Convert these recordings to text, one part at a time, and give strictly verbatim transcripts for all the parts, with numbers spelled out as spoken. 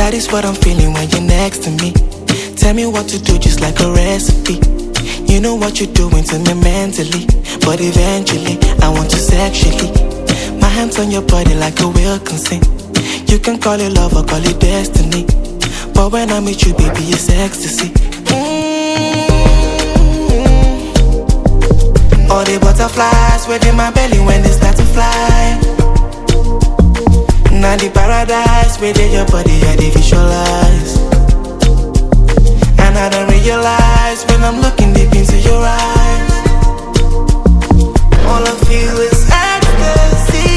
That is what I'm feeling when you're next to me. Tell me what to do just like a recipe. You know what you're doing to me mentally, but eventually I want you sexually. My hands on your body like a will consent. You can call it love or call it destiny, but when I'm with you, baby, it's ecstasy. Mm-hmm. All the butterflies within my belly when they start to fly. Now the paradise within your body, I dey visualize. And I don't realize when I'm looking deep into your eyes, all I feel is ecstasy.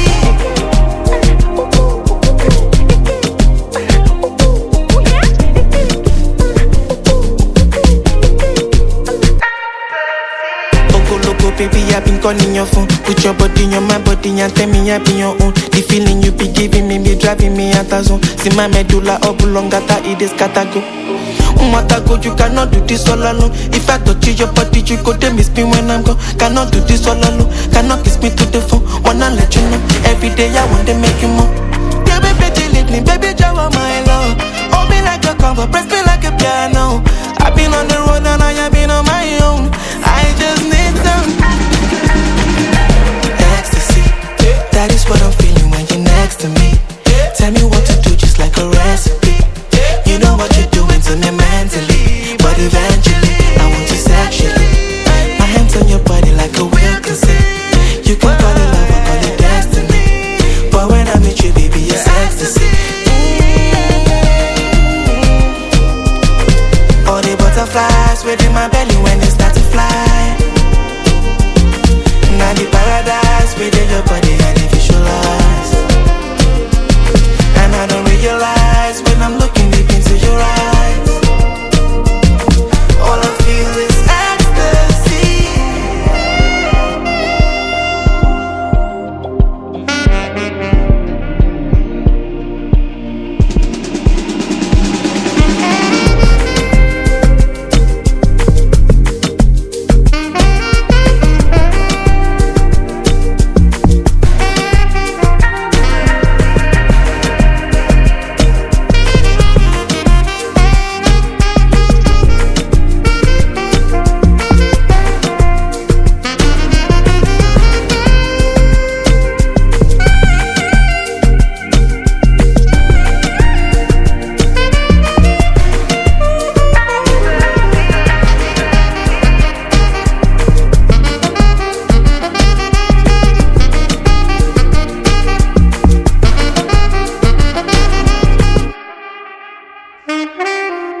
Loco, loco, baby, I've been calling your phone. Put your body on my body and tell me I be your own. The feeling you be giving me, be driving me out of zone. See my medulla oblongata, it is catago. Umatago, you cannot do this all alone. If I touch your body, you go tell me spin when I'm gone. Cannot do this all alone. Cannot kiss me to the phone. Wanna let you know. Every day I want to make you more. Yeah, baby, leave me, baby, Jawa, my love. Hold me like a cover, press me like a piano. I've been on the road and I have been on my own. I just need some ecstasy. That is what I'm feeling when you're next to me. Tell me what to do just like a recipe. You know what you're doing to me mentally, but eventually I want you sexually. My hands on your body like a will consent. You can call it love or call it destiny, but when I'm with you, baby, it's ecstasy. Mm-hmm. All the butterflies within my belly when they start to fly. Now the paradise within your body, I dey visualize. And I don't realize when I'm looking deep into your eyes, all I feel is Thank you.